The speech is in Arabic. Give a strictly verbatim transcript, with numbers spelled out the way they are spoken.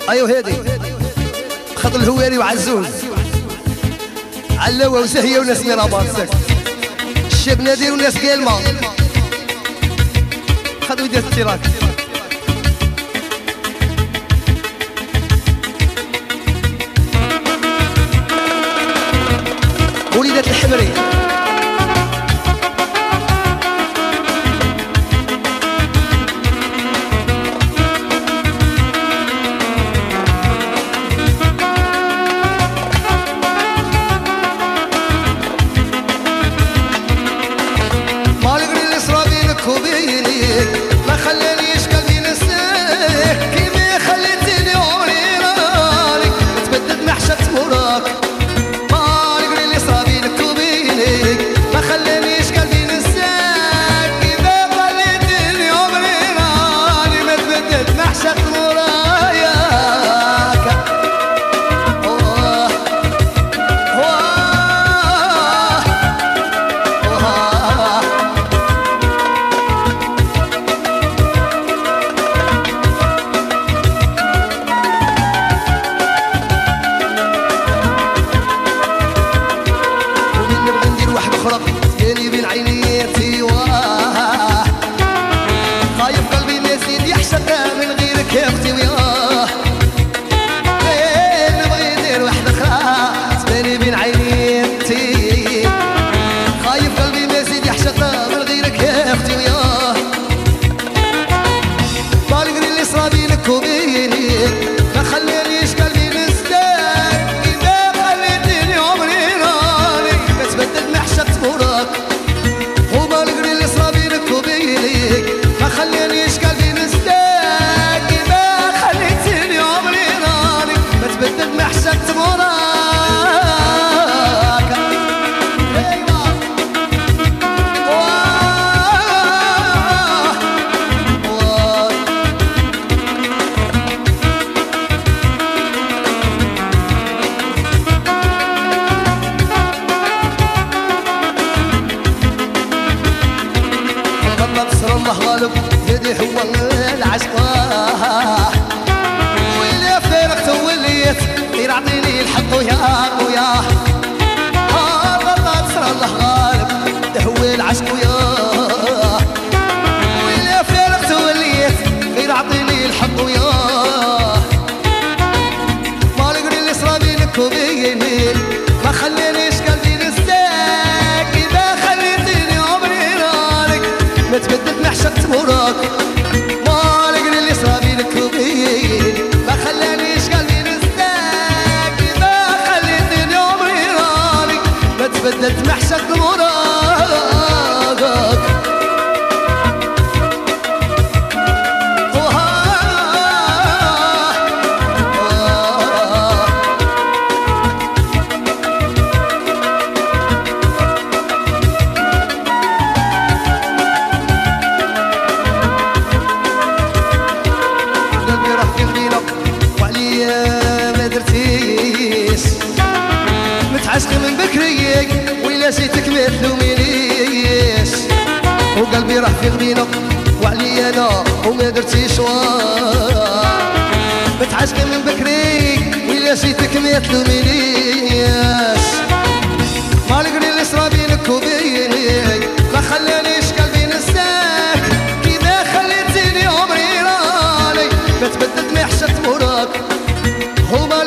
ايوه هادي خط الهواري وعزوز علوة وزهية وناس ميرابات الشاب نادر وناس كالما خذوا يدات التراك وليدات الحمري ما خلانيش قلبي نساك كيما خليتني عمري راني تبدد محشة وراك مالك اللي صرا بينك وبيني ما خلانيش قلبي نساك كيما خليتني عمري راني ما تبدد محشة وراياك واه واه واه يالي بين عينياتي واه خايف قلبي ما يزيد يحشق من غيرك يا اختي وياه نبغي ندير واحدة اخرى تباني بين عينياتي خايف قلبي ما يزيد يحشق من غيرك يا اختي وياه بالك اللي صرا بينك وبيني ما خلانيش قلبي نسلاك إذا خليتني عمري راني ما تبدل محشة وراك ما خلينيش قلبي نسلاك إذا خليتني عمري راني ما تبدل محشة وراك أيوة واه واه نصر الله غالب يدي هو العشق واللي فارقت وليت غير عطيني الحق وياه وياه نصر الله غالب هو العشق وياه واللي فارقت وليت غير عطيني الحق وياه مالك اللي صرا بينك وبيني ما خلينيش قلبي نساك إذا خليتني عمري رانك ما تبدل محشة وراك مالك اللي صرا بينك وبيني ما خلانيش قلبي نساك إذا خليتني عمري راني ما تبدلت محشة وراك متعشق من بكريك وإلا جيتك ما تلومينيش وقلبي راح في غبينك وعلي أنا وما درتيش واه متعشق من بكريك وإلا جيتك ما تلومينيش مالك اللي صرا بينك وبيني ما خلانيش قلبي نساك كيما خليتني عمري راني ما تبدلت محشة وراك هما